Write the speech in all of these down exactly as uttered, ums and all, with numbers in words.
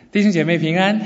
弟兄姐妹平安，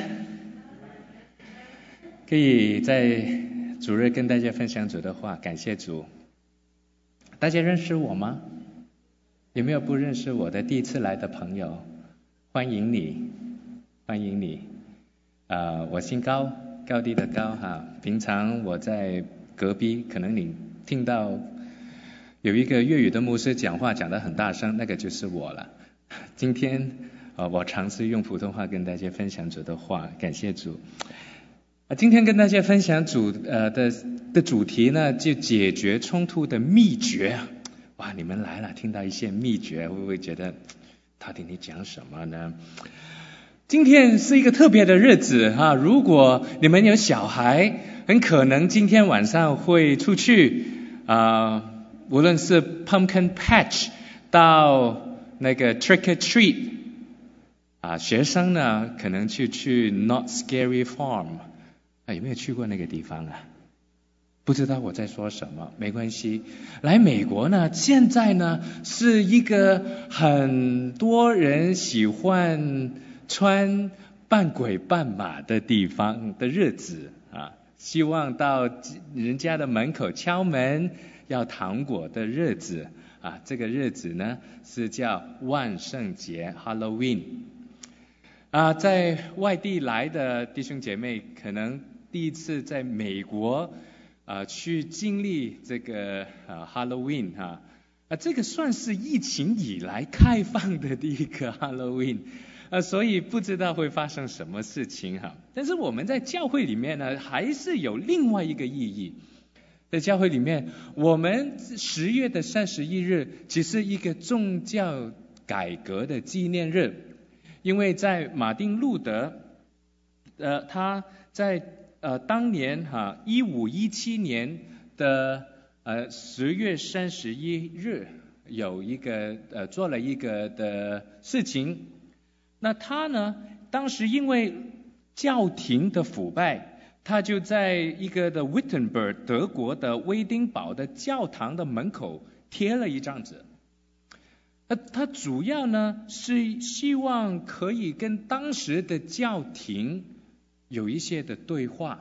可以在主日跟大家分享主的话，感谢主。大家认识我吗？有没有不认识我的第一次来的朋友？欢迎你，欢迎你。呃，我姓高，高低的高哈。平常我在隔壁，可能你听到有一个粤语的牧师讲话讲得很大声，那个就是我了。今天呃，我尝试用普通话跟大家分享主的话，感谢主。啊，今天跟大家分享主呃的的主题呢，就解决冲突的秘诀。哇，你们来了，听到一些秘诀，会不会觉得到底你讲什么呢？今天是一个特别的日子哈，如果你们有小孩，很可能今天晚上会出去啊、呃，无论是 pumpkin patch 到那个 trick or treat。啊，学生呢可能去去 Not Scary Farm， 啊，有没有去过那个地方啊？不知道我在说什么，没关系。来美国呢，现在呢是一个很多人喜欢穿扮鬼扮马的地方的日子啊，希望到人家的门口敲门要糖果的日子啊，这个日子呢是叫万圣节 Halloween。啊，在外地来的弟兄姐妹，可能第一次在美国啊去经历这个啊 Halloween 哈啊，这个算是疫情以来开放的第一个 Halloween 啊，所以不知道会发生什么事情哈。但是我们在教会里面呢，还是有另外一个意义。在教会里面，我们十月的三十一日，只是一个宗教改革的纪念日。因为在马丁路德，呃，他在呃当年哈一五一七年的呃十月三十一日有一个呃做了一个的事情，那他呢当时因为教廷的腐败，他就在一个的 Wittenberg 德国的威丁堡的教堂的门口贴了一张纸。呃，他主要呢是希望可以跟当时的教廷有一些的对话，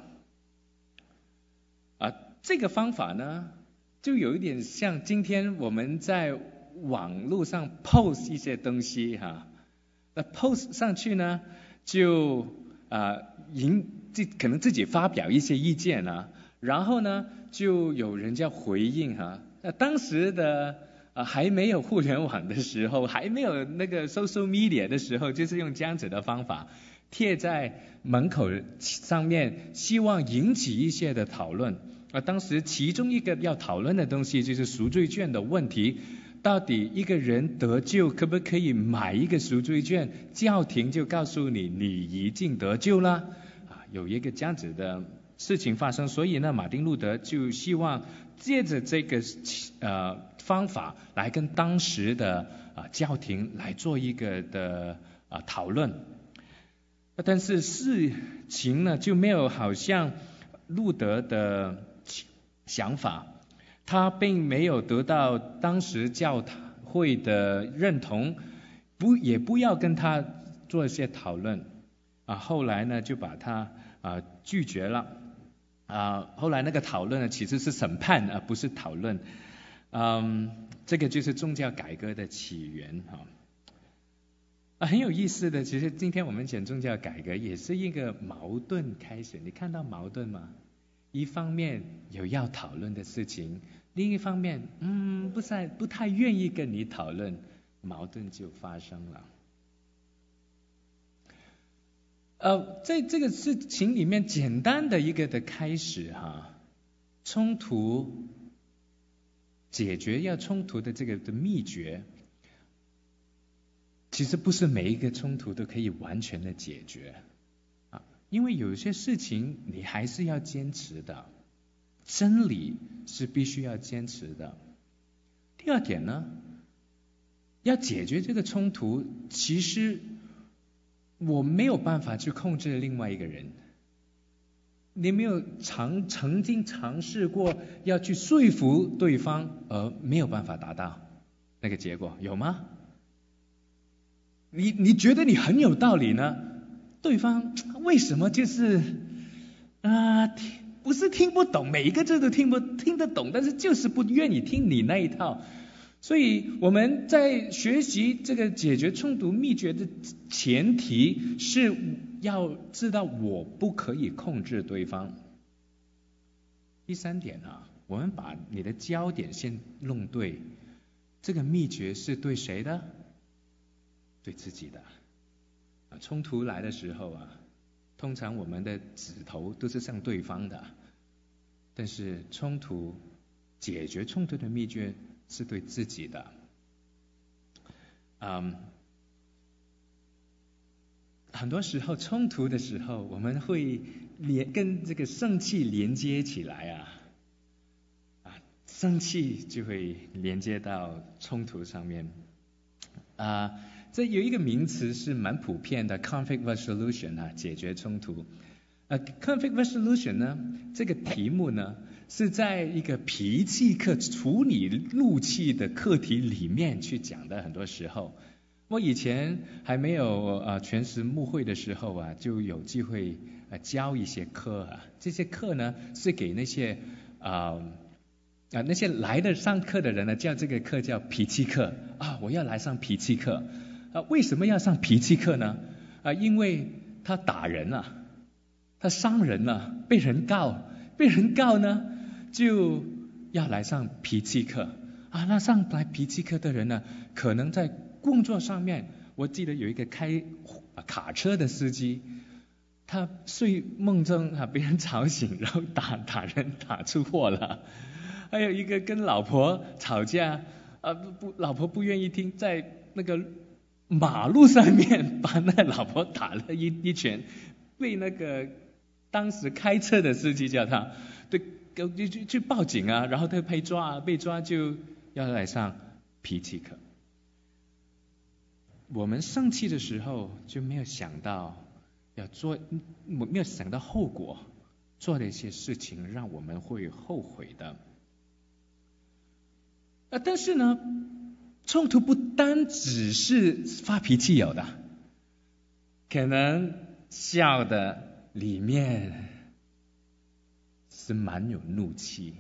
啊，这个方法呢就有一点像今天我们在网络上 post 一些东西哈，那 post 上去呢就啊引自可能自己发表一些意见啊，然后呢就有人家回应哈，那当时的。啊，还没有互联网的时候，还没有那个 social media 的时候，就是用这样子的方法贴在门口上面，希望引起一些的讨论。啊，当时其中一个要讨论的东西就是赎罪券的问题，到底一个人得救可不可以买一个赎罪券？教廷就告诉你，你已经得救了。啊，有一个这样子的事情发生，所以呢，马丁路德就希望借着这个呃方法来跟当时的啊教廷来做一个的啊讨论，但是事情呢就没有好像路德的想法，他并没有得到当时教会的认同，不也不要跟他做一些讨论啊，后来呢就把他啊拒绝了啊，后来那个讨论呢其实是审判而不是讨论。嗯，这个就是宗教改革的起源哈。啊，很有意思的，其实今天我们讲宗教改革也是一个矛盾开始。你看到矛盾吗？一方面有要讨论的事情，另一方面，嗯，不太不太愿意跟你讨论，矛盾就发生了。呃，在这个事情里面，简单的一个的开始哈，冲突。解决要冲突的这个的秘诀，其实不是每一个冲突都可以完全的解决啊，因为有些事情你还是要坚持的，真理是必须要坚持的。第二点呢，要解决这个冲突，其实我没有办法去控制另外一个人。你没有尝曾经尝试过要去说服对方，而没有办法达到那个结果，有吗？你你觉得你很有道理呢， 对方为什么就是啊、听不是听不懂，每一个字都听不听得懂，但是就是不愿意听你那一套。所以我们在学习这个解决冲突秘诀的前提是要知道我不可以控制对方。第三点啊，我们把你的焦点先弄对，这个秘诀是对谁的？对自己的。啊，冲突来的时候啊，通常我们的指头都是向对方的，但是冲突解决冲突的秘诀是对自己的。嗯，很多时候冲突的时候，我们会连跟这个生气连接起来啊，啊，生气就会连接到冲突上面。啊，这有一个名词是蛮普遍的 ，conflict resolution 啊，解决冲突。呃 ，conflict resolution 呢，这个题目呢是在一个脾气课处理怒气的课题里面去讲的。很多时候，我以前还没有呃全时牧会的时候啊，就有机会呃教一些课啊。这些课呢是给那些啊啊、呃、那些来的上课的人呢，叫这个课叫脾气课啊，我要来上脾气课啊。为什么要上脾气课呢？啊，因为他打人啊。他伤人了，被人告，被人告呢，就要来上脾气课啊。那上来脾气课的人呢，可能在工作上面，我记得有一个开卡车的司机，他睡梦中啊被人吵醒，然后打打人打出祸了。还有一个跟老婆吵架啊，不不，老婆不愿意听，在那个马路上面把那老婆打了一一拳，被那个当时开车的司机叫他，对，就去去报警啊，然后他被抓，被抓就要来上脾气课。我们生气的时候就没有想到要做，没有想到后果，做了一些事情让我们会后悔的。啊，但是呢，冲突不单只是发脾气有的，可能笑的里面是蛮有怒气。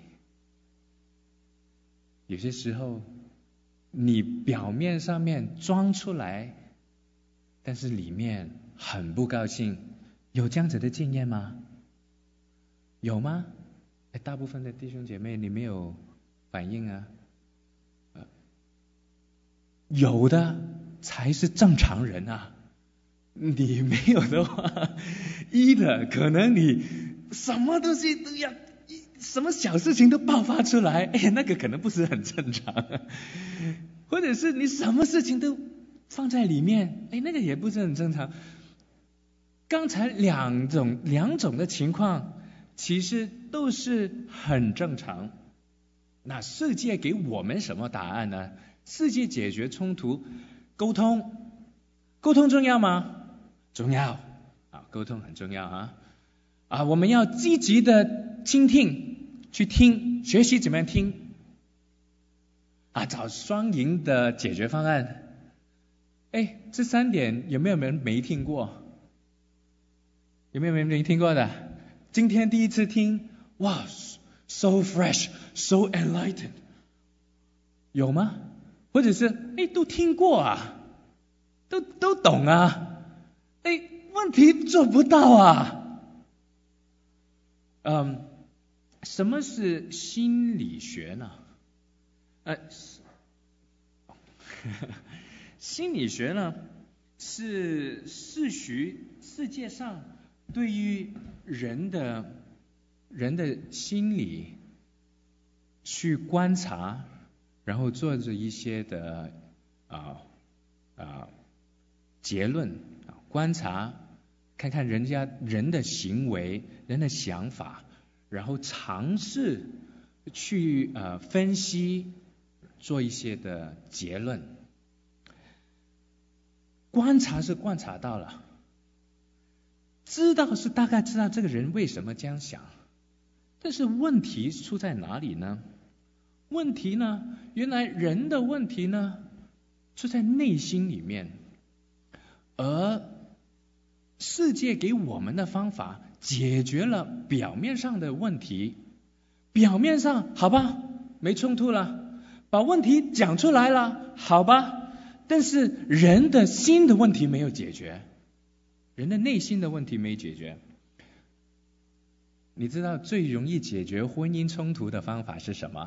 有些时候你表面上面装出来，但是里面很不高兴，有这样子的经验吗？有吗？哎，大部分的弟兄姐妹你没有反应啊。呃、有的才是正常人啊。你没有的话，一的可能你什么东西都要，什么小事情都爆发出来，哎，那个可能不是很正常。或者是你什么事情都放在里面，哎，那个也不是很正常。刚才两种两种的情况，其实都是很正常。那世界给我们什么答案呢？世界解决冲突，沟通，沟通重要吗？重要啊，沟通很重要啊啊！我们要积极的倾听，去听，学习怎么样听啊，找双赢的解决方案。哎，这三点有没有人没听过？有没有人没听过的？今天第一次听，哇 ，so fresh, so enlightened， 有吗？或者是哎，都听过啊，都都懂啊。哎，问题做不到啊。嗯，什么是心理学呢？呃，心理学呢是是许世界上对于人的人的心理去观察，然后做着一些的啊啊结论。观察，看看人家人的行为、人的想法，然后尝试去呃分析，做一些的结论。观察是观察到了，知道是大概知道这个人为什么这样想，但是问题出在哪里呢？问题呢，原来人的问题呢，出在内心里面，而世界给我们的方法解决了表面上的问题，表面上好吧，没冲突了，把问题讲出来了，好吧，但是人的心的问题没有解决，人的内心的问题没解决。你知道最容易解决婚姻冲突的方法是什么？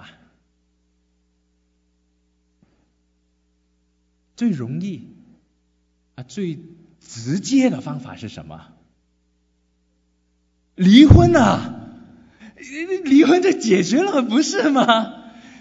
最容易啊，最直接的方法是什么？离婚啊！离婚就解决了，不是吗？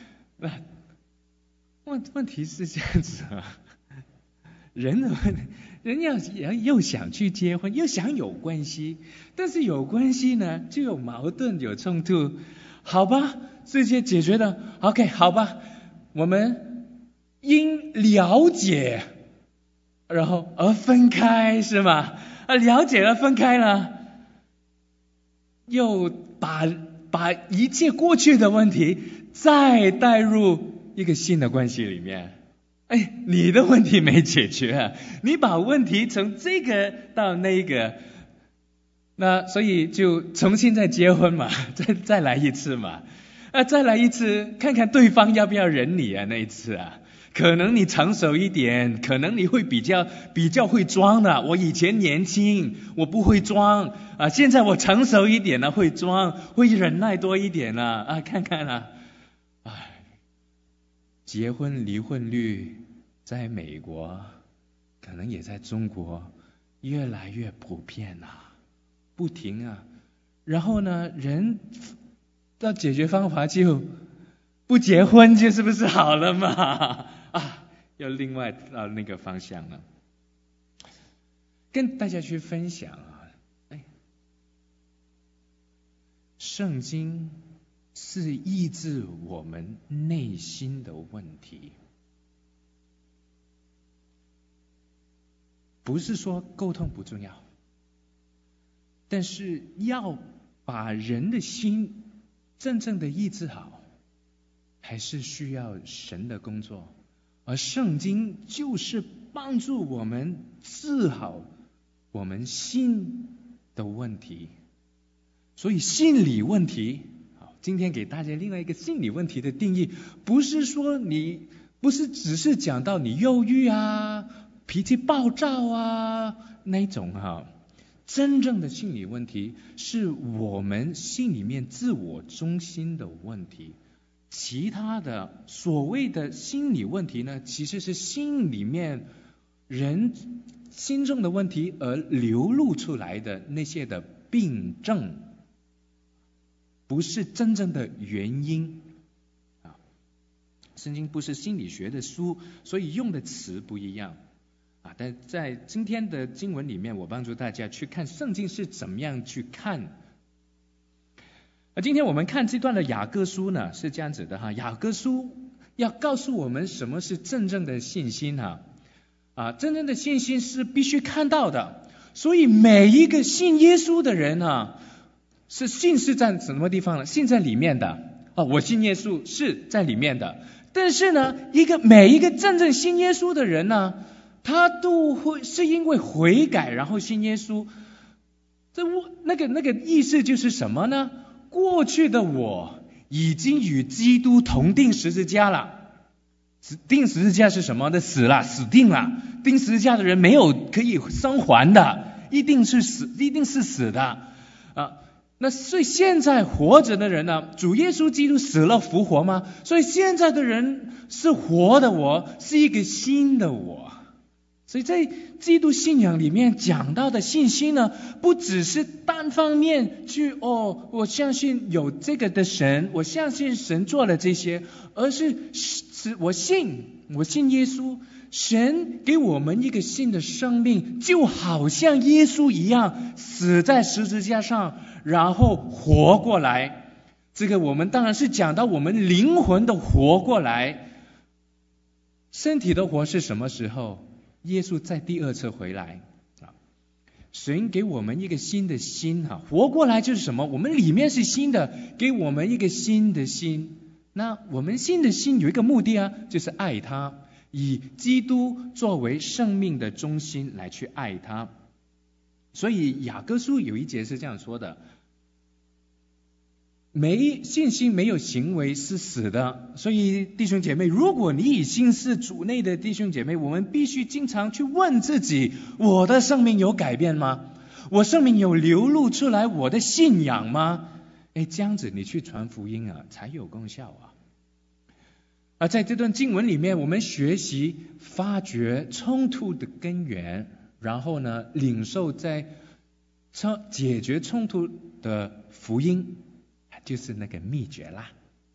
问问题是这样子啊，人的问人要又想去结婚，又想有关系，但是有关系呢就有矛盾有冲突，好吧，这些解决的 OK 好吧，我们因了解然后而分开是吗？啊，了解了分开了，又把把一切过去的问题再带入一个新的关系里面。哎，你的问题没解决啊，你把问题从这个到那个，那所以就重新再结婚嘛，再再来一次嘛，啊，再来一次，看看对方要不要忍你啊，那一次啊，可能你成熟一点，可能你会比较比较会装的。我以前年轻，我不会装啊，现在我成熟一点了，会装，会忍耐多一点了啊，看看啊。结婚离婚率在美国，可能也在中国越来越普遍啊，不停啊。然后呢，人的解决方法就不结婚，就是不是好了嘛？啊，要另外到那个方向了。跟大家去分享啊，哎，圣经是医治我们内心的问题，不是说沟通不重要，但是要把人的心真正的医治好，还是需要神的工作，而圣经就是帮助我们治好我们心的问题。所以心理问题，今天给大家另外一个心理问题的定义，不是说你不是只是讲到你忧郁啊、脾气暴躁啊那种哈，真正的心理问题是我们心里面自我中心的问题。其他的所谓的心理问题呢，其实是心里面人心中的问题而流露出来的那些的病症，不是真正的原因啊。圣经不是心理学的书，所以用的词不一样啊。但在今天的经文里面，我帮助大家去看圣经是怎么样去看。而今天我们看这段的雅各书呢，是这样子的哈。雅各书要告诉我们什么是真正的信心哈啊，真正的信心是必须看到的。所以每一个信耶稣的人啊，是信是在什么地方呢？信在里面的啊，我信耶稣是在里面的。但是呢，一个每一个真正信耶稣的人呢，他都会是因为悔改然后信耶稣。这那个那个意思就是什么呢？过去的我已经与基督同钉十字架了。钉十字架是什么呢？死了，死定了。钉十字架的人没有可以生还的，一定是死，一定是死的啊。那所以现在活着的人呢，主耶稣基督死了复活吗？所以现在的人是活的我，是一个新的我。所以在基督信仰里面讲到的信心呢，不只是单方面去哦，我相信有这个的神，我相信神做了这些，而是是我信，我信耶稣，神给我们一个新的生命，就好像耶稣一样死在十字架上，然后活过来。这个我们当然是讲到我们灵魂的活过来，身体的活是什么时候？耶稣在第二次回来啊，神给我们一个新的心哈，活过来就是什么？我们里面是新的，给我们一个新的心。那我们新的心有一个目的啊，就是爱他，以基督作为生命的中心来去爱他。 所以雅各书有一节是这样说的，没信心没有行为是死的。所以弟兄姐妹，如果你已经是主内的弟兄姐妹，我们必须经常去问自己，我的生命有改变吗？我生命有流露出来我的信仰吗？哎，这样子你去传福音啊才有功效啊。而在这段经文里面，我们学习发掘冲突的根源，然后呢领受在解决冲突的福音，就是那个秘诀啦。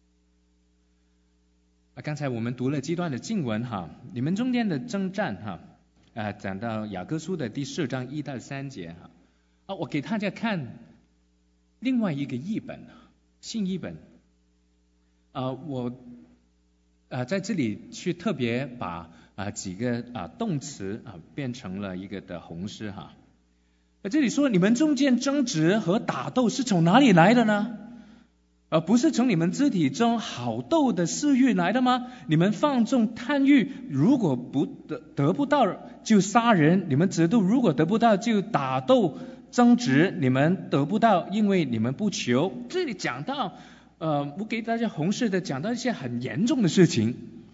啊，刚才我们读了几段的经文哈，你们中间的征战哈，啊，讲到雅各书的第四章一到三节哈，啊，我给大家看另外一个译本，新译本，啊，我啊在这里去特别把啊几个啊动词啊变成了一个的红诗哈。这里说你们中间争执和打斗是从哪里来的呢？而不是从你们肢体中好斗的私欲来的吗？你们放纵贪欲，如果不得得不到就杀人；你们嫉妒，如果得不到就打斗争执。你们得不到，因为你们不求。这里讲到，呃，我给大家红色的讲到一些很严重的事情。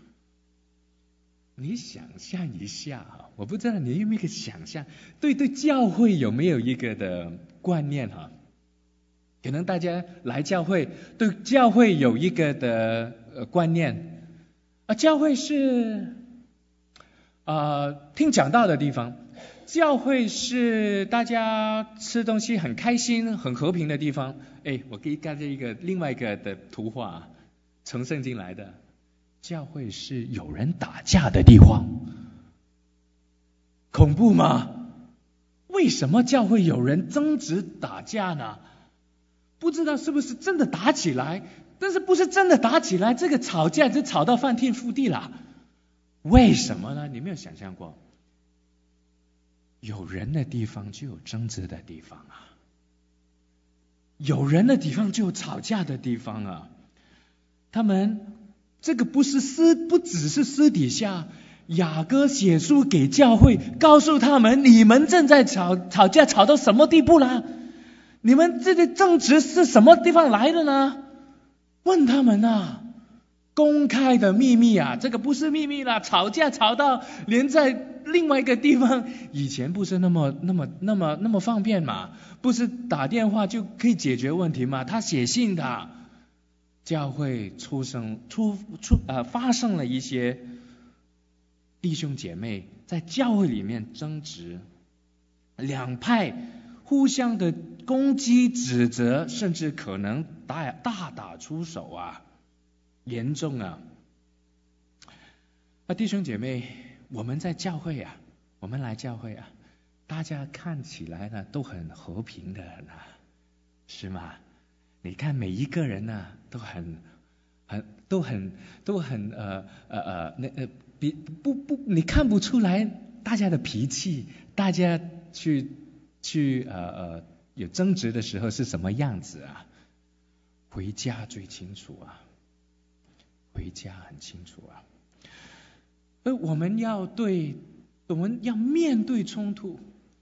你想象一下哈，我不知道你有没有一个想象，对对教会有没有一个的观念哈？可能大家来教会，对教会有一个的呃观念啊，教会是啊、呃、听讲道的地方，教会是大家吃东西很开心、很和平的地方。哎，我给大家一个另外一个的图画，从圣经来的，教会是有人打架的地方，恐怖吗？为什么教会有人争执打架呢？不知道是不是真的打起来，但是不是真的打起来，这个吵架就吵到翻天覆地了。为什么呢？你没有想象过，有人的地方就有争执的地方啊，有人的地方就有吵架的地方啊。他们这个不是私，不只是私底下，雅各写书给教会，告诉他们你们正在吵吵架，吵到什么地步了？你们这个争执是什么地方来的呢？问他们啊，公开的秘密啊，这个不是秘密啦，吵架吵到连在另外一个地方，以前不是那么那么那么那么方便嘛，不是打电话就可以解决问题嘛，他写信的，教会出生出出呃发生了一些弟兄姐妹在教会里面争执，两派互相的攻击、指责，甚至可能大大打出手啊，严重啊！啊，弟兄姐妹，我们在教会啊，我们来教会啊，大家看起来呢都很和平的呢，是吗？你看每一个人呢都很很都很都很呃呃呃那呃比不不你看不出来大家的脾气，大家去去呃呃有争执的时候是什么样子啊？回家最清楚啊，回家很清楚啊。而我们要对，我们要面对冲突，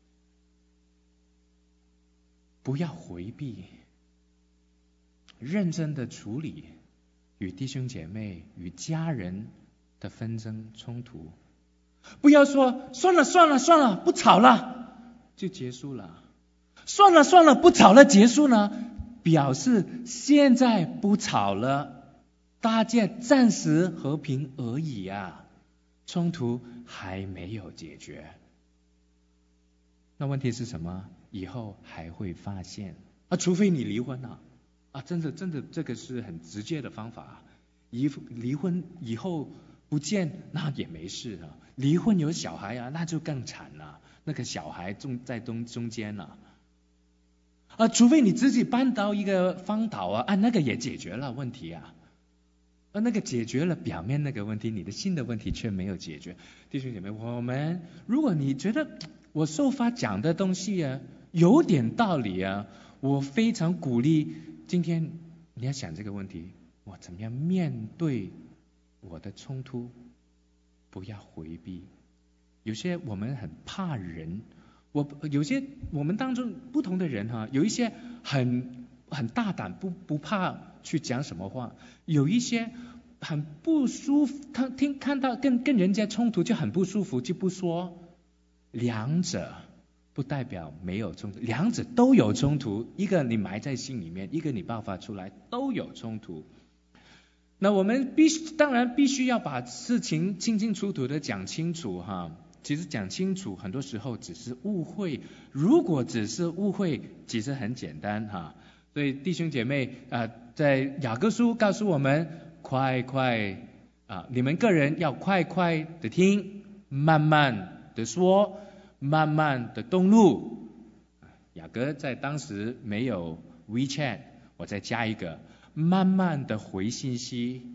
不要回避，认真的处理与弟兄姐妹、与家人的纷争冲突。不要说算了算了算了，不吵了就结束了。算了算了，不吵了结束了，表示现在不吵了，大家暂时和平而已啊，冲突还没有解决。那问题是什么？以后还会发现啊，除非你离婚了啊，真的真的这个是很直接的方法。离离婚以后不见那也没事啊，离婚有小孩啊，那就更惨了，那个小孩中在中中间了。啊，除非你自己搬到一个荒岛啊，啊，那个也解决了问题啊，啊，那个解决了表面那个问题，你的心的问题却没有解决。弟兄姐妹，我们如果你觉得我受发讲的东西啊有点道理啊，我非常鼓励今天你要想这个问题，我怎么样面对我的冲突，不要回避。有些我们很怕人。 我有些我们当中不同的人哈，有一些很很大胆，不不怕去讲什么话，有一些很不舒服，他听看到跟跟人家冲突就很不舒服，就不说。两者不代表没有冲突，两者都有冲突，一个你埋在心里面，一个你爆发出来，都有冲突。那我们必须当然必须要把事情清清楚楚的讲清楚哈。其实讲清楚很多时候只是误会，如果只是误会其实很简单哈。所以弟兄姐妹啊、呃，在雅各书告诉我们，快快啊，你们个人要快快的听，慢慢的说，慢慢的动怒。雅各在当时没有 WeChat， 我再加一个，慢慢的回信息，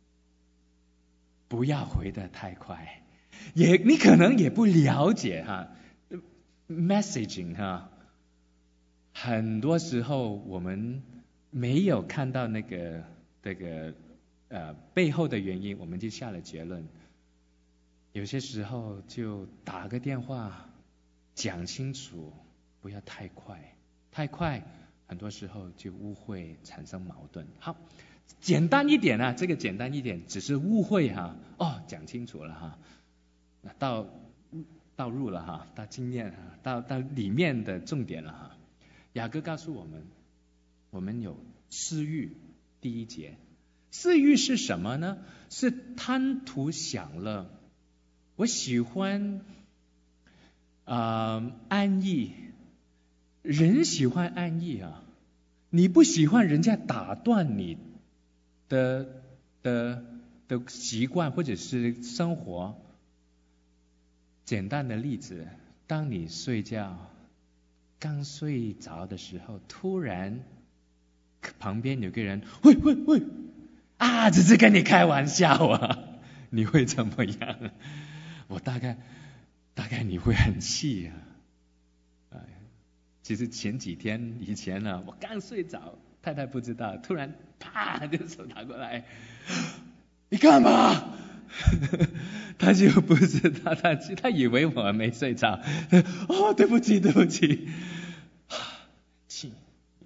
不要回得太快。也你可能也不了解哈 ，messaging 哈，很多时候我们没有看到那个这个呃背后的原因，我们就下了结论。有些时候就打个电话讲清楚，不要太快，太快很多时候就误会产生矛盾。好，简单一点啊，这个简单一点，只是误会哈，哦，讲清楚了哈。到到入了哈，到经验哈，到到里面的重点了哈。雅各告诉我们，我们有私欲，第一节，私欲是什么呢？是贪图享乐。我喜欢啊、呃、安逸，人喜欢安逸啊，你不喜欢人家打断你的的的习惯或者是生活。简单的例子，当你睡觉刚睡着的时候，突然旁边有个人，喂喂喂，啊，只是跟你开玩笑啊，你会怎么样？我大概大概你会很气啊。哎，其实前几天以前呢、啊，我刚睡着，太太不知道，突然啪就手打过来，你干嘛？他就不知道，他他以为我没睡着。哦，对不起，对不起。气，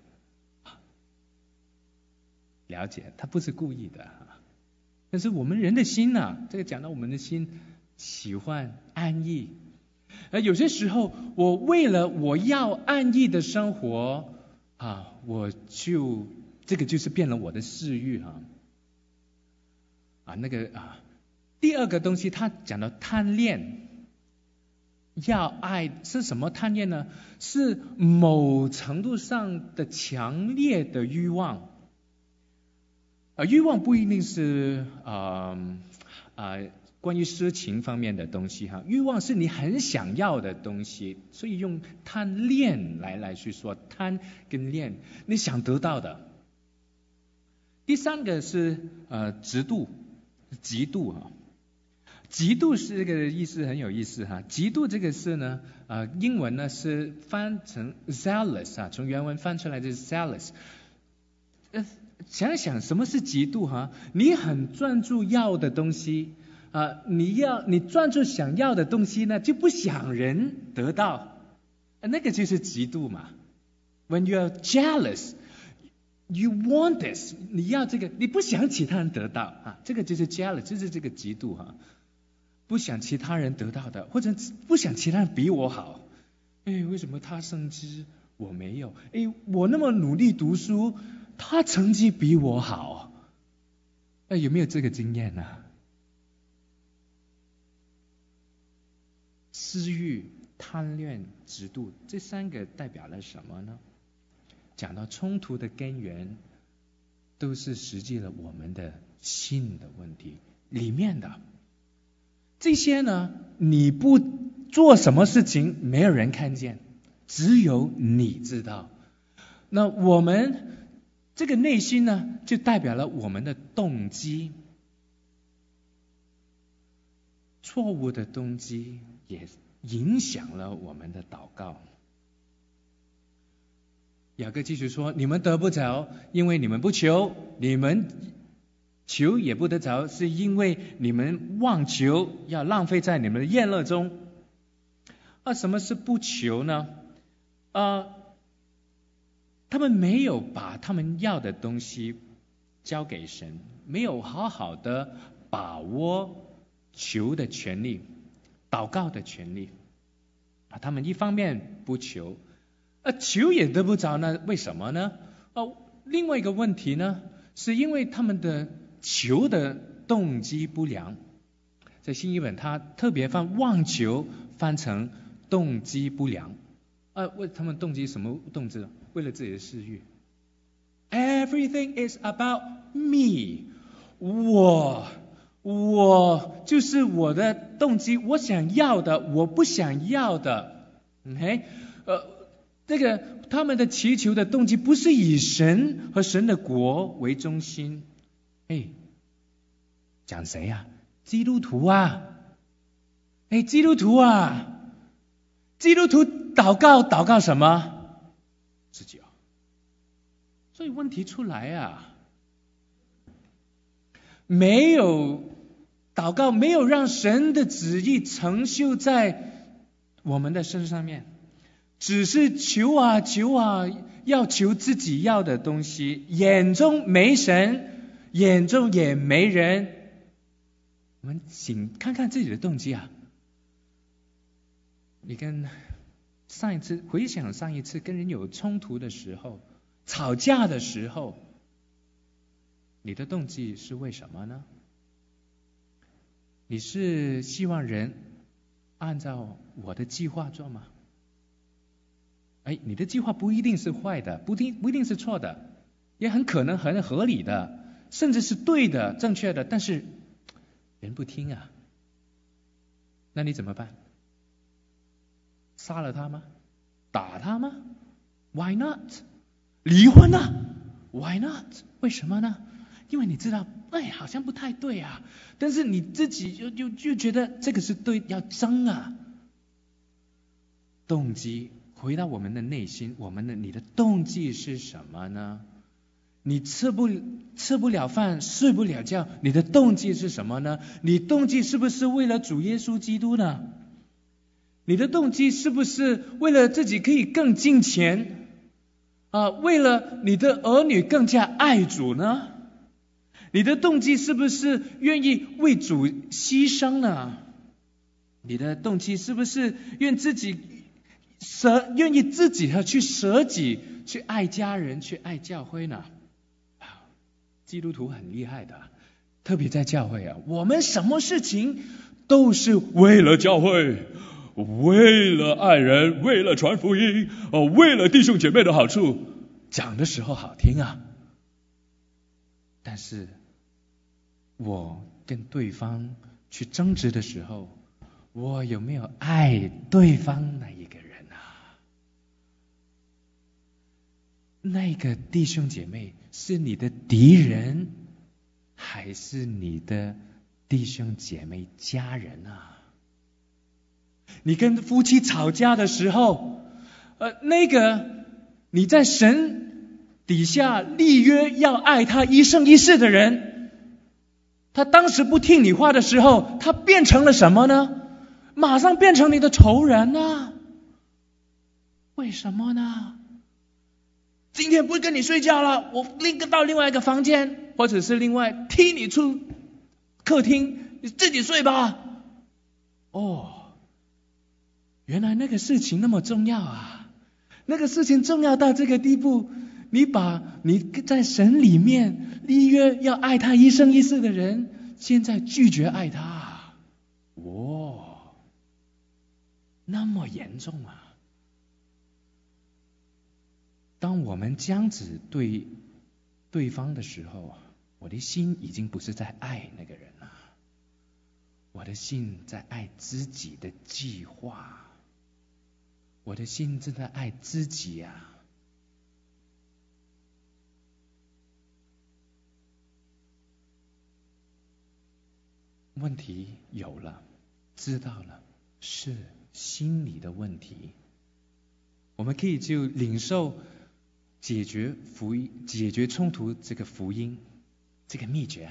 了解，他不是故意的。但是我们人的心呐、啊，这个讲到我们的心喜欢安逸。而有些时候，我为了我要安逸的生活啊，我就这个就是变了我的私欲哈。啊，那个啊。第二个东西，他讲到贪恋，要爱是什么贪恋呢？是某程度上的强烈的欲望。啊，欲望不一定是啊啊、呃呃、关于色情方面的东西哈，欲望是你很想要的东西，所以用贪恋来来去说，贪跟恋，你想得到的。第三个是呃嫉妒，嫉妒哈。嫉妒是这个意思很有意思哈，嫉妒这个字呢，呃，英文呢是翻成 zealous 啊，从原文翻出来就是 zealous。呃，想想什么是嫉妒哈？你很专注要的东西啊、呃，你要你专注想要的东西呢，就不想人得到，呃、那个就是嫉妒嘛。When you are jealous, you want this， 你要这个，你不想其他人得到啊，这个就是 jealous， 就是这个嫉妒哈。不想其他人得到的，或者不想其他人比我好。哎，为什么他升职我没有？哎，我那么努力读书，他成绩比我好。哎，有没有这个经验呢、啊？私欲、贪恋、嫉妒，这三个代表了什么呢？讲到冲突的根源，都是实际了我们的心的问题里面的。这些呢，你不做什么事情，没有人看见，只有你知道。那我们这个内心呢，就代表了我们的动机。错误的动机也影响了我们的祷告。雅各继续说：你们得不着，因为你们不求；你们求也不得着，是因为你们妄求，要浪费在你们的宴乐中。 啊，什么是不求呢？啊，他们没有把他们要的东西交给神，没有好好的把握求的权利、祷告的权利。啊，他们一方面不求，啊，求也得不着呢？为什么呢？哦，另外一个问题呢，是因为他们的求的动机不良。在新译本，他特别翻妄求翻成动机不良。啊，为他们动机什么动机？为了自己的私欲。Everything is about me， 我。我就是我的动机，我想要的，我不想要的。OK， 呃，这个他们的祈求的动机不是以神和神的国为中心。哎，讲谁啊？基督徒啊！哎，基督徒啊！基督徒祷告祷告什么？自己啊！所以问题出来啊，没有。祷告没有让神的旨意成就在我们的身上面，只是求啊求啊，要求自己要的东西，眼中没神，眼中也没人。我们请看看自己的动机啊！你跟上一次回想上一次跟人有冲突的时候，吵架的时候，你的动机是为什么呢？你是希望人按照我的计划做吗？哎，你的计划不一定是坏的，不一定不一定是错的，也很可能很合理的，甚至是对的、正确的，但是人不听啊，那你怎么办？杀了他吗？打他吗？ Why not？ 离婚啊 Why not？ 为什么呢？因为你知道，哎，好像不太对啊，但是你自己就就就觉得这个是对，要争啊。动机回到我们的内心，我们的你的动机是什么呢？你吃不吃不了饭，睡不了觉，你的动机是什么呢？你动机是不是为了主耶稣基督呢？你的动机是不是为了自己可以更敬虔啊？为了你的儿女更加爱主呢？你的动机是不是愿意为主牺牲呢？你的动机是不是愿自己舍愿意自己去舍己，去爱家人，去爱教会呢？基督徒很厉害的，特别在教会啊，我们什么事情都是为了教会，为了爱人，为了传福音，哦，为了弟兄姐妹的好处，讲的时候好听啊。但是我跟对方去争执的时候，我有没有爱对方那一个人啊？那个弟兄姐妹是你的敌人，还是你的弟兄姐妹家人啊？你跟夫妻吵架的时候，呃，那个你在神底下立约要爱他一生一世的人，他当时不听你话的时候，他变成了什么呢？马上变成你的仇人啊！为什么呢？今天不跟你睡觉了，我另到另外一个房间，或者是另外踢你出客厅，你自己睡吧。哦，原来那个事情那么重要啊！那个事情重要到这个地步，你把你在神里面立约要爱他一生一世的人，现在拒绝爱他，哇，那么严重啊！当我们这样子对对方的时候，我的心已经不是在爱那个人了，我的心在爱自己的计划，我的心正在爱自己啊。问题有了，知道了，是心理的问题。我们可以就领受解决福音、解决冲突这个福音，这个秘诀。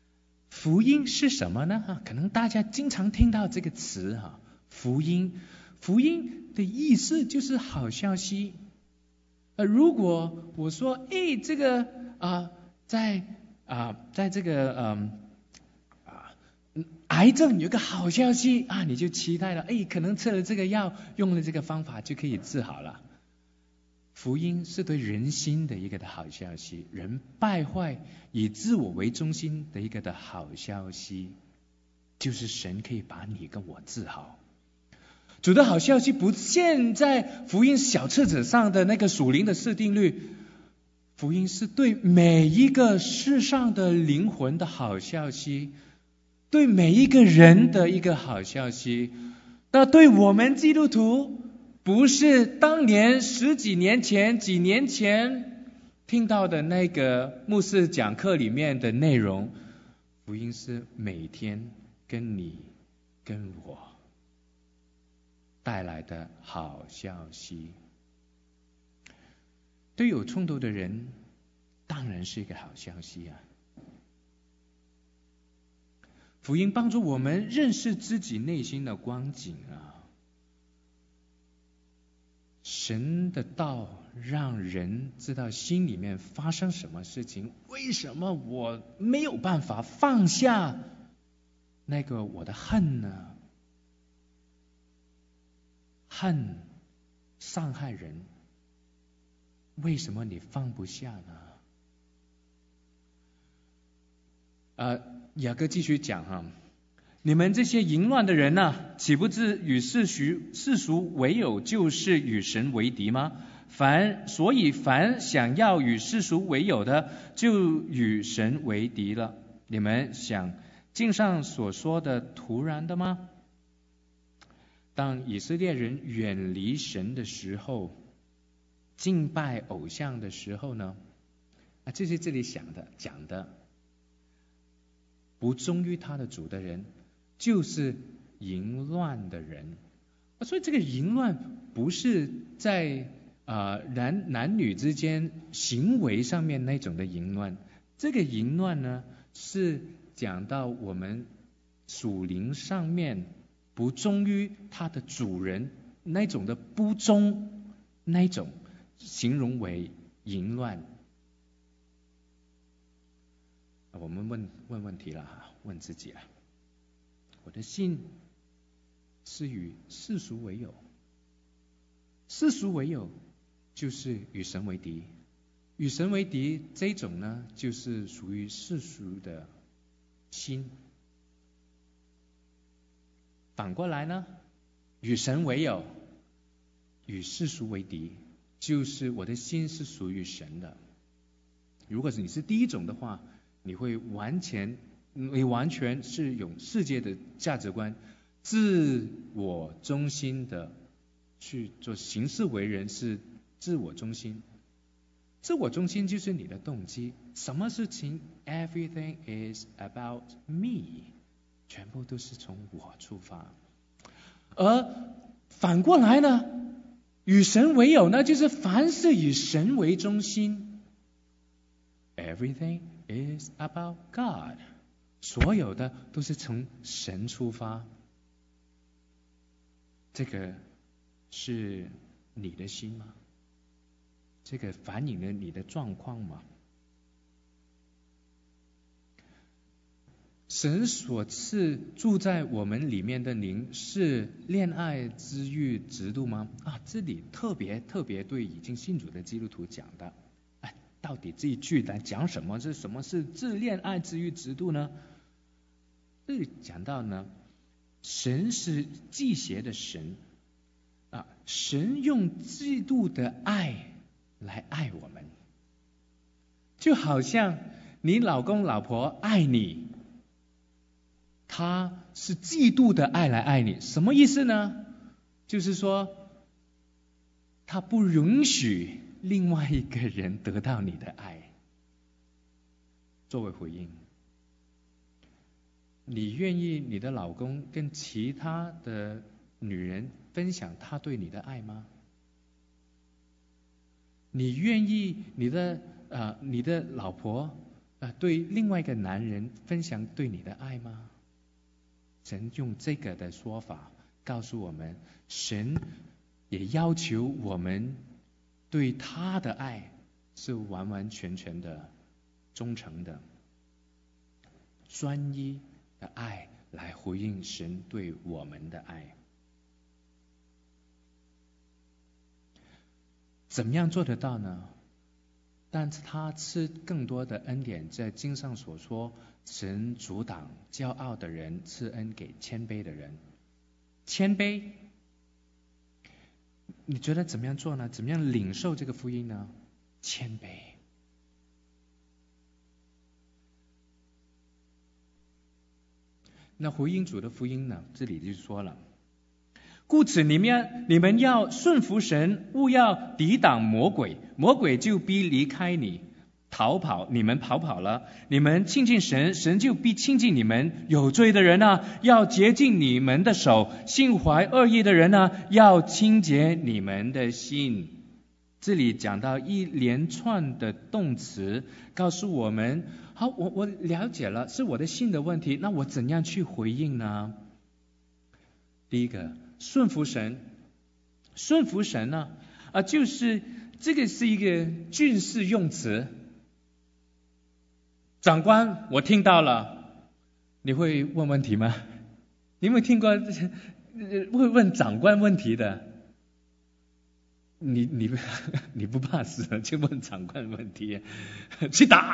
福音是什么呢？可能大家经常听到这个词哈，福音。 福音的意思就是好消息。呃，如果我说，哎，这个啊、呃，在啊、呃，在这个嗯啊、呃，癌症有个好消息啊，你就期待了，哎，可能吃了这个药，用了这个方法就可以治好了。福音是对人心的一个的好消息，人败坏以自我为中心的一个的好消息，就是神可以把你跟我治好。主的好消息不限在福音小册子上的那个属灵的设定律，福音是对每一个世上的灵魂的好消息，对每一个人的一个好消息。那对我们基督徒，不是当年十几年前、几年前听到的那个牧师讲课里面的内容，福音是每天跟你跟我带来的好消息。对有冲突的人，当然是一个好消息啊！福音帮助我们认识自己内心的光景啊！神的道让人知道心里面发生什么事情，为什么我没有办法放下那个我的恨呢？恨伤害人，为什么你放不下呢？呃，雅各继续讲哈，你们这些淫乱的人呐、啊，岂不知与世俗世俗为友，就是与神为敌吗？凡所以凡想要与世俗为友的，就与神为敌了。你们想经上所说的突然的吗？当以色列人远离神的时候，敬拜偶像的时候呢，啊，这是这里想的讲的，不忠于他的主的人，就是淫乱的人。所以这个淫乱不是在啊、呃、男男女之间行为上面那种的淫乱，这个淫乱呢是讲到我们属灵上面不忠于他的主人那种的不忠，那种形容为淫乱。我们问问问题了哈，问自己了，我的心是与世俗为友，世俗为友就是与神为敌，与神为敌这种呢，就是属于世俗的心。反过来呢，与神为友，与世俗为敌，就是我的心是属于神的。如果是你是第一种的话，你会完全，你完全是有世界的价值观，自我中心的去做行事为人，是自我中心。自我中心就是你的动机，什么事情 everything is about me， 全部都是从我出发。而反过来呢，与神为友呢，就是凡事以神为中心， everything is about God， 所有的都是从神出发。这个是你的心吗？这个反映了你的状况吗？神所赐住在我们里面的灵是恋爱之欲直度吗？啊，这里特别特别对已经信主的基督徒讲的。哎，到底这一句来讲什么？是什么是自恋爱之欲直度呢？这里讲到呢，神是忌邪的神啊，神用嫉妒的爱来爱我们，就好像你老公老婆爱你，他是嫉妒的爱来爱你，什么意思呢？就是说他不允许另外一个人得到你的爱。作为回应，你愿意你的老公跟其他的女人分享他对你的爱吗？你愿意你的呃你的老婆呃对另外一个男人分享对你的爱吗？神用这个的说法告诉我们，神也要求我们对他的爱是完完全全的忠诚的，专一的爱来回应神对我们的爱。怎么样做得到呢？但是他赐更多的恩典，在经上所说，神阻挡骄傲的人，赐恩给谦卑的人。谦卑，你觉得怎么样做呢？怎么样领受这个福音呢？谦卑。那回应主的福音呢？这里就说了，故此你们你们要顺服神，勿要抵挡魔鬼，魔鬼就必离开你，逃跑，你们逃跑了。你们亲近神，神就必亲近你们。有罪的人啊，要洁净你们的手；心怀恶意的人啊，要清洁你们的心。这里讲到一连串的动词，告诉我们，好，我我了解了，是我的心的问题，那我怎样去回应呢？第一个，顺服神。顺服神呢、啊，就是这个是一个军事用词。长官，我听到了，你会问问题吗？你有没有听过会问长官问题的？你你你不怕死就问长官问题，去打。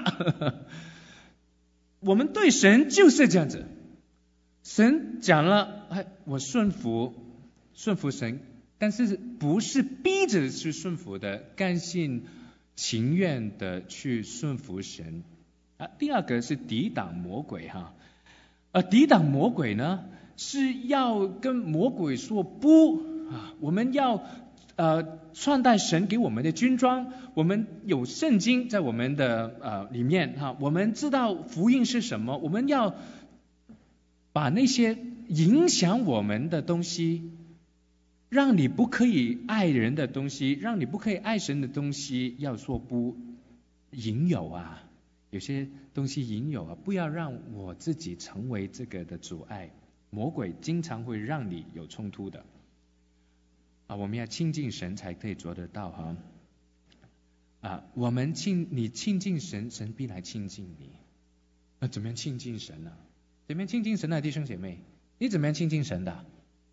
我们对神就是这样子，神讲了，哎，我顺服，顺服神，但是不是逼着去顺服的，甘心情愿的去顺服神。啊，第二个是抵挡魔鬼哈，呃，抵挡魔鬼呢是要跟魔鬼说不啊，我们要呃穿戴神给我们的军装，我们有圣经在我们的呃里面哈，我们知道福音是什么，我们要把那些影响我们的东西，让你不可以爱人的东西，让你不可以爱神的东西，要说不。引诱啊，有些东西引诱啊，不要让我自己成为这个的阻碍。魔鬼经常会让你有冲突的啊，我们要亲近神才可以做得到哈。啊，我们亲你亲近神，神必来亲近你。那怎么样亲近神呢、啊？怎么样亲近神呢、啊？弟兄姐妹，你怎么样亲近神的？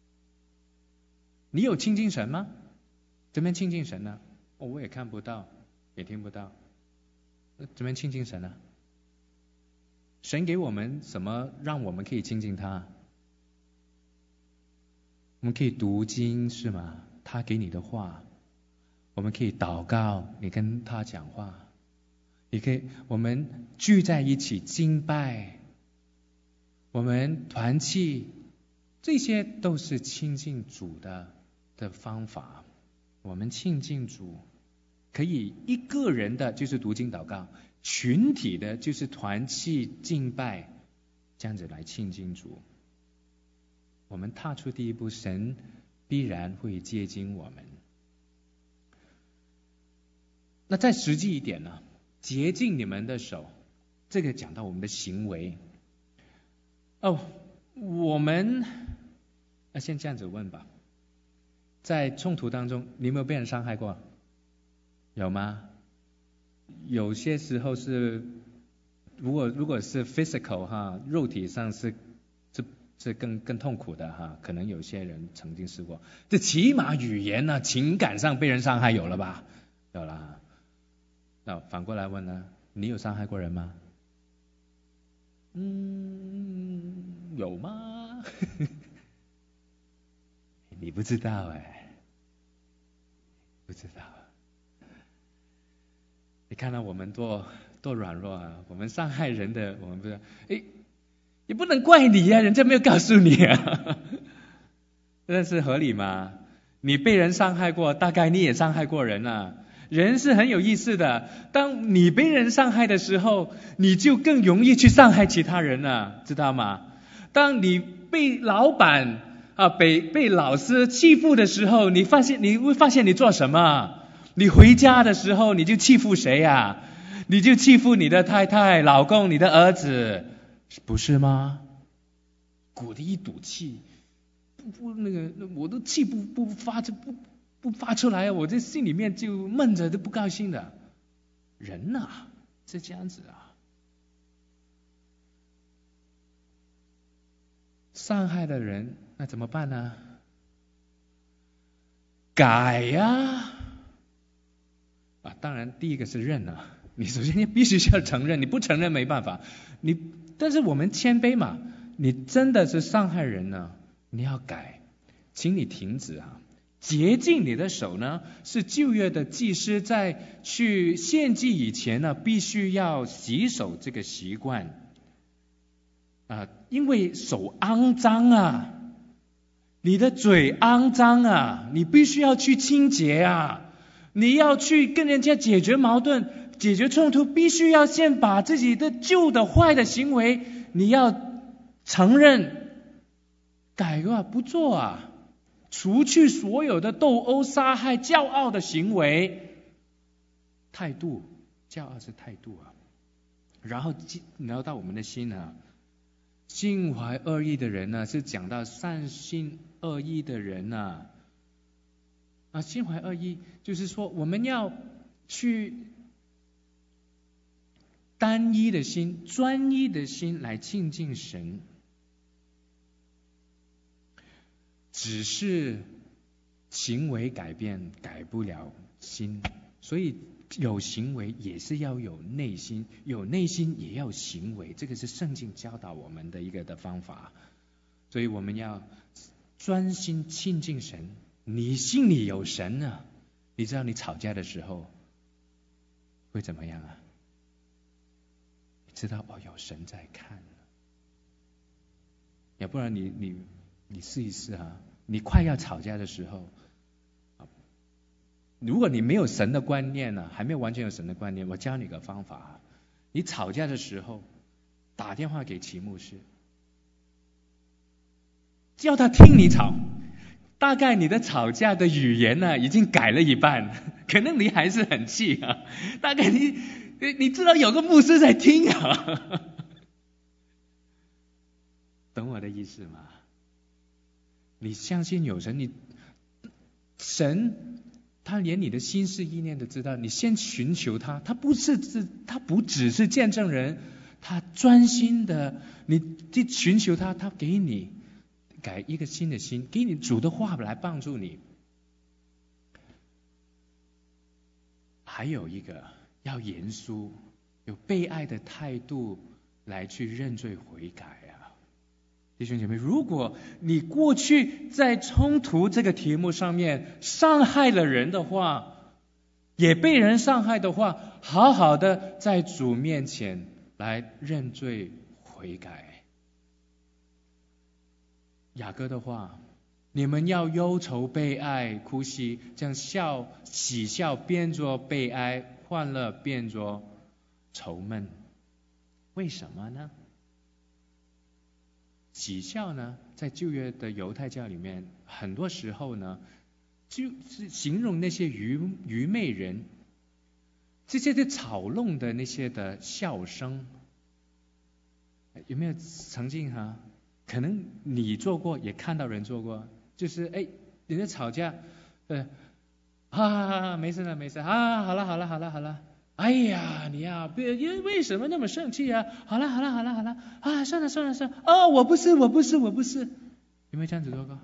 你有亲近神吗？怎么样亲近神呢？哦，我也看不到，也听不到。怎么样亲近神呢？神给我们什么让我们可以亲近他？我们可以读经是吗？他给你的话，我们可以祷告，你跟他讲话，你可以我们聚在一起敬拜，我们团契，这些都是亲近主的的方法。我们亲近主可以一个人的就是读经祷告，群体的就是团契敬拜，这样子来亲近主。我们踏出第一步，神必然会接近我们。那再实际一点呢？洁净你们的手，这个讲到我们的行为。哦，我们那先这样子问吧，在冲突当中，你有没有被人伤害过？有吗？有些时候是，如果如果是 physical 哈，肉体上是是是更更痛苦的哈，可能有些人曾经试过。这起码语言呢、啊，情感上被人伤害有了吧？有了。那反过来问呢，你有伤害过人吗？嗯，有吗？你不知道哎，不知道。你看到我们多多软弱啊！我们伤害人的，我们不是，哎，也不能怪你呀、啊，人家没有告诉你啊，这是合理吗？你被人伤害过，大概你也伤害过人啊。人是很有意思的，当你被人伤害的时候，你就更容易去伤害其他人了，知道吗？当你被老板啊，被被老师欺负的时候，你发现你会发现你做什么？你回家的时候，你就欺负谁呀、啊？你就欺负你的太太、老公、你的儿子，不是吗？鼓的一赌气， 不不那个，我都气不不发出不不发出来，我这心里面就闷着都不高兴的。人啊是这样子啊，伤害的人那怎么办呢？改呀！啊，当然第一个是认啊，你首先必须要承认，你不承认没办法。你但是我们谦卑嘛，你真的是伤害人呢，你要改，请你停止啊！洁净你的手呢，是旧约的祭司在去献祭以前呢，必须要洗手这个习惯啊，因为手肮脏啊，你的嘴肮脏啊，你必须要去清洁啊，你要去跟人家解决矛盾、解决冲突，必须要先把自己的旧的坏的行为，你要承认、改啊，不做啊。除去所有的斗殴、杀害、骄傲的行为，态度，骄傲是态度啊。然后聊到我们的心啊，心怀恶意的人呢，是讲到善心恶意的人呢，啊，心怀恶意就是说我们要去单一的心、专一的心来亲近神。只是行为改变改不了心，所以有行为也是要有内心，有内心也要行为，这个是圣经教导我们的一个的方法。所以我们要专心亲近神，你心里有神啊，你知道你吵架的时候会怎么样啊？你知道哦，有神在看，要不然你你你试一试啊，你快要吵架的时候，如果你没有神的观念呢、啊，还没有完全有神的观念，我教你个方法、啊，你吵架的时候打电话给齐牧师，叫他听你吵，大概你的吵架的语言呢、啊、已经改了一半，可能你还是很气啊，大概你你知道有个牧师在听啊，懂我的意思吗？你相信有神，你神他连你的心思意念都知道，你先寻求他，他不是他不只是见证人，他专心的，你去寻求他，他给你改一个新的心，给你主的话来帮助你。还有一个要严肃，有被爱的态度来去认罪悔改啊。弟兄姐妹，如果你过去在冲突这个题目上面伤害了人的话，也被人伤害的话，好好的在主面前来认罪悔改。雅各的话，你们要忧愁悲哀哭泣，将笑喜笑变作悲哀，欢乐变作愁闷。为什么呢？喜笑呢，在旧约的犹太教里面，很多时候呢，就是形容那些愚愚昧人，这些的吵弄的那些的笑声。有没有曾经哈、啊？可能你做过，也看到人做过，就是哎，人家吵架，呃，哈哈哈哈，没事了没事啊，好了好了好了好了。哎呀，你呀、啊，别为什么那么生气啊？好了好了好了好了啊，算了算了算了，哦，我不是我不是我不是，有没有这样子做过？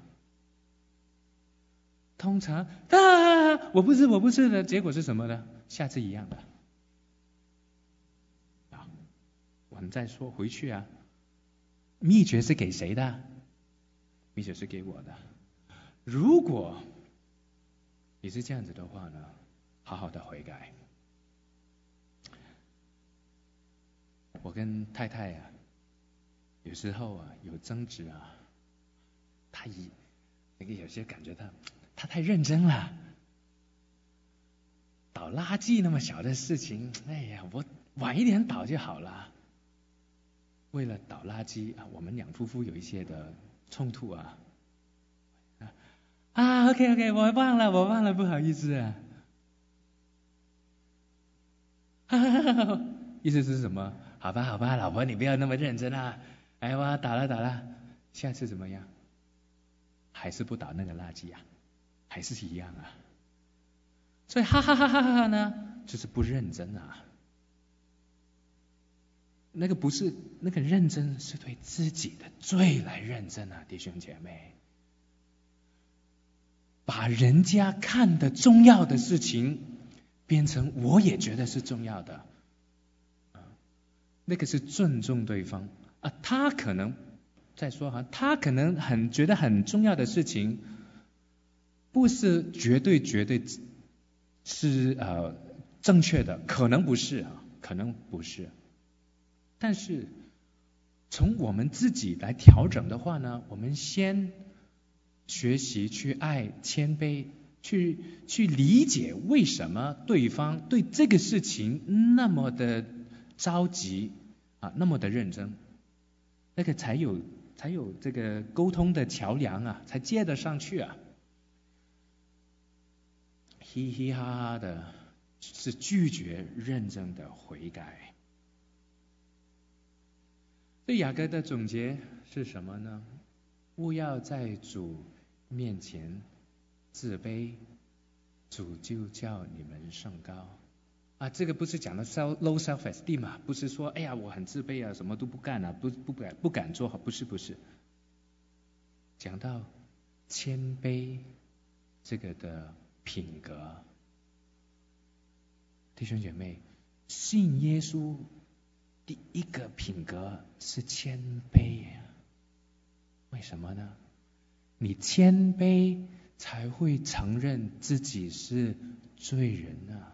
通常啊，我不是我不是的结果是什么呢？下次一样的。啊，我们再说回去啊，秘诀是给谁的？秘诀是给我的。如果你是这样子的话呢，好好的悔改。我跟太太啊，有时候啊有争执啊，她一那个有些感觉她她太认真了，倒垃圾那么小的事情，哎呀，我晚一点倒就好了。为了倒垃圾啊，我们两夫妇有一些的冲突啊。啊 ，OK OK， 我忘了我忘了，不好意思啊。哈哈哈哈，意思是什么？好吧，好吧，老婆，你不要那么认真啊！哎，我打了打了，下次怎么样？ 还是不倒那个垃圾啊，还是一样啊。所以哈哈哈哈哈哈呢，就是不认真啊。那个不是那个认真，是对自己的罪来认真啊，弟兄姐妹。把人家看得重要的事情，变成我也觉得是重要的，那个是尊重对方啊。他可能再说哈，他可能很觉得很重要的事情，不是绝对绝对是呃正确的，可能不是啊，可能不是。但是从我们自己来调整的话呢，我们先学习去爱、谦卑，去去理解为什么对方对这个事情那么的着急啊，那么的认真，那个才有才有这个沟通的桥梁啊，才接得上去啊。嘻嘻哈哈的是拒绝认真的悔改。对雅各的总结是什么呢？勿要在主面前自卑，主就叫你们升高。啊，这个不是讲的 low self esteem 啊，不是说哎呀我很自卑啊，什么都不干啊，不不敢不敢做好，不是不是。讲到谦卑这个的品格，弟兄姐妹，信耶稣第一个品格是谦卑，为什么呢？你谦卑才会承认自己是罪人啊！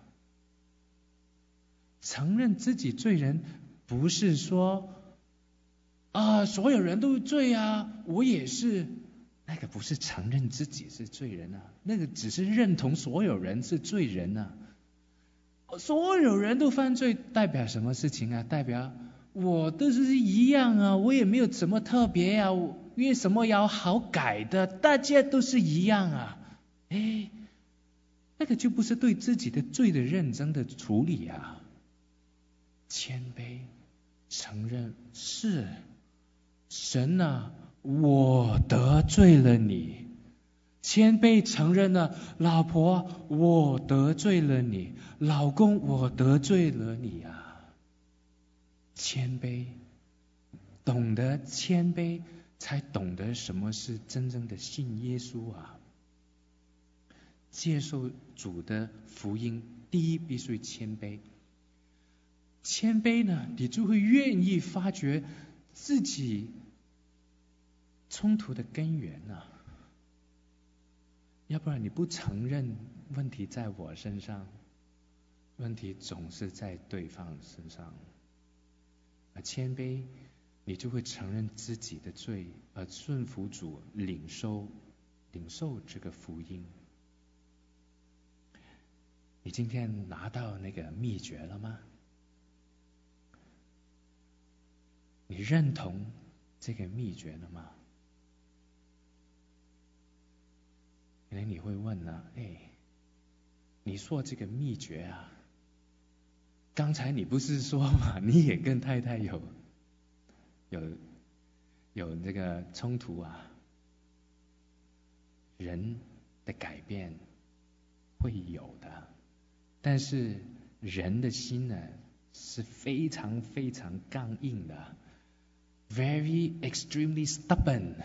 承认自己罪人，不是说啊所有人都罪啊，我也是，那个不是承认自己是罪人啊，那个只是认同所有人是罪人啊。所有人都犯罪，代表什么事情啊？代表我都是一样啊，我也没有什么特别啊，因为什么要好改的，大家都是一样啊。哎，那个就不是对自己的罪的认真的处理啊。谦卑承认是神啊，我得罪了你。谦卑承认了，老婆，我得罪了你，老公，我得罪了你啊。谦卑，懂得谦卑，才懂得什么是真正的信耶稣啊。接受主的福音，第一必须谦卑。谦卑呢，你就会愿意发掘自己冲突的根源啊。要不然你不承认问题在我身上，问题总是在对方身上。而谦卑，你就会承认自己的罪，而顺服主，领受领受这个福音。你今天拿到那个秘诀了吗？你认同这个秘诀了吗？可能你会问呢，哎，你说这个秘诀啊，刚才你不是说嘛，你也跟太太有有有这个冲突啊？人的改变会有的，但是人的心呢是非常非常刚硬的 ，very extremely stubborn。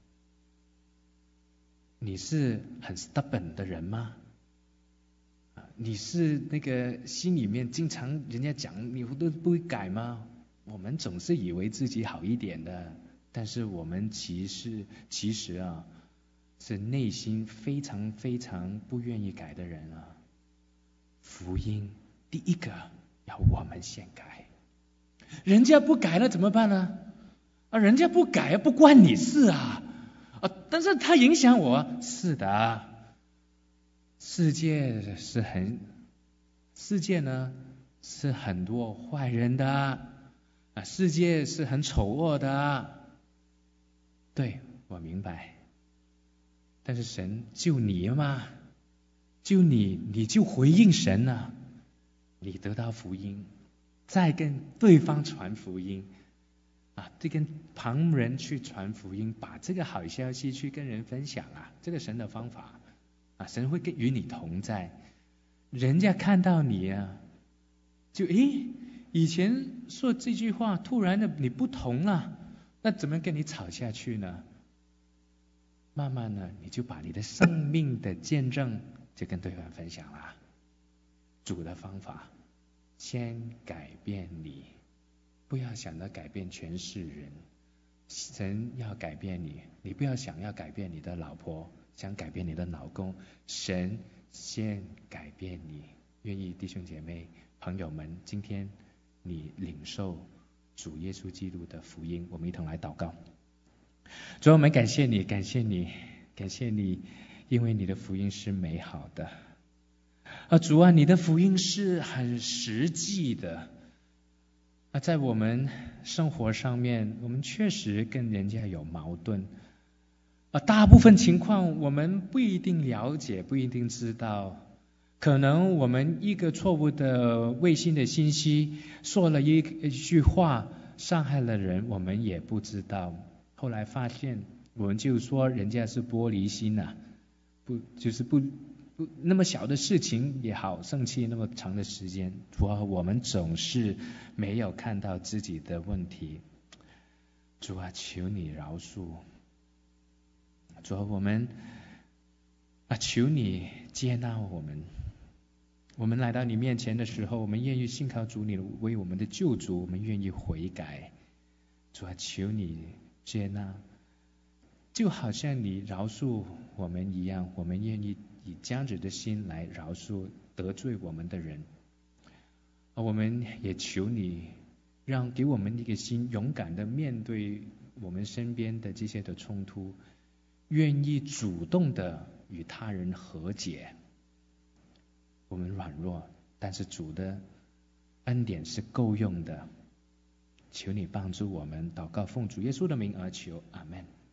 你是很 stubborn 的人吗？你是那个心里面经常人家讲你都不会改吗？我们总是以为自己好一点的，但是我们其实其实啊是内心非常非常不愿意改的人啊。福音第一个要我们先改，人家不改了怎么办呢？啊，人家不改不关你事啊。啊，但是它影响我，是的。世界是很，世界呢是很多坏人的啊，世界是很丑恶的，对，我明白。但是神救你嘛，救你，你就回应神啊，你得到福音，再跟对方传福音， 啊，这跟旁人去传福音，把这个好消息去跟人分享啊，这个神的方法啊，神会跟与你同在。人家看到你啊，就诶，以前说这句话，突然的你不同了，那怎么跟你吵下去呢？慢慢的，你就把你的生命的见证就跟对方分享了。主的方法，先改变你，不要想着改变全世人。神要改变你，你不要想要改变你的老婆，想改变你的老公，神先改变你。愿意弟兄姐妹朋友们，今天你领受主耶稣基督的福音，我们一同来祷告。主，我们感谢你，感谢你，感谢你，因为你的福音是美好的。啊，主啊，你的福音是很实际的。啊，在我们生活上面，我们确实跟人家有矛盾。啊，大部分情况我们不一定了解，不一定知道。可能我们一个错误的微信的信息，说了一一句话，伤害了人，我们也不知道。后来发现，我们就说人家是玻璃心啊，不就是不不那么小的事情也好生气那么长的时间。主啊，我们总是没有看到自己的问题。主啊，求你饶恕。主啊，我们啊，求你接纳我们。我们来到你面前的时候，我们愿意信靠主你为我们的救主，我们愿意悔改。主啊，求你接纳，就好像你饶恕我们一样，我们愿意以这样子的心来饶恕得罪我们的人。我们也求你让给我们一个心，勇敢的面对我们身边的这些的冲突，愿意主动的与他人和解。我们软弱，但是主的恩典是够用的。求你帮助我们，祷告奉主耶稣的名而求，阿们。